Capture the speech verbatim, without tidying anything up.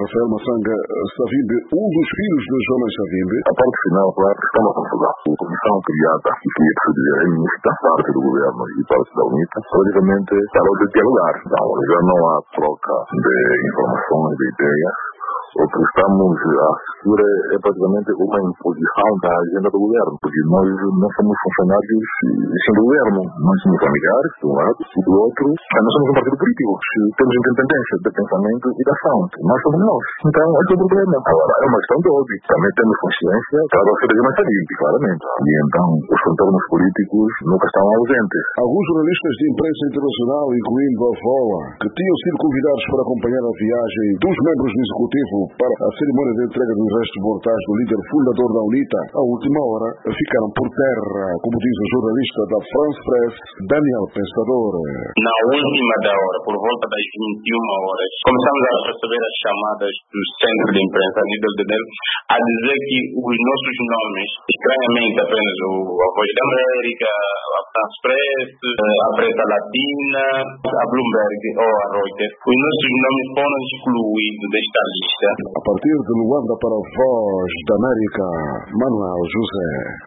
Rafael Massanga Savimbi, um dos filhos de Jonas Savimbi. A parte final, claro, está uma confusão. A comissão criada, e que se dizer é mista, parte do governo e parte da UNITA, basicamente parou de dialogar. Não, já não há troca de informações, de ideias. O que estamos a assistir é, é praticamente uma imposição da agenda do governo, porque nós não somos funcionários sim, do governo, nós somos familiares, de um lado, e do outro, nós somos um partido político, temos independência de pensamento e de ação, nós somos nós. Então, esse é o problema. Agora, é uma questão de óbvio, também temos consciência para você de mais saúde, claramente. E então, os contornos políticos nunca estão ausentes. Alguns jornalistas de imprensa internacional, incluindo a VOA, que tinham sido convidados para acompanhar a viagem dos membros do Executivo para a cerimônia de entrega dos restos mortais do líder fundador da UNITA, à última hora ficaram por terra, como diz o jornalista da France Press, Daniel Pensador. Na última da hora, por volta das vinte e uma horas, começamos a receber as chamadas do centro de imprensa a nível de dentro, a dizer que os nossos nomes, estranhamente apenas o A Voz da América, a France Press, a Preta Latina, a Bloomberg ou a Reuters, os nossos nomes foram excluídos desta lista. A partir de Luanda para a Voz da América, Manuel José.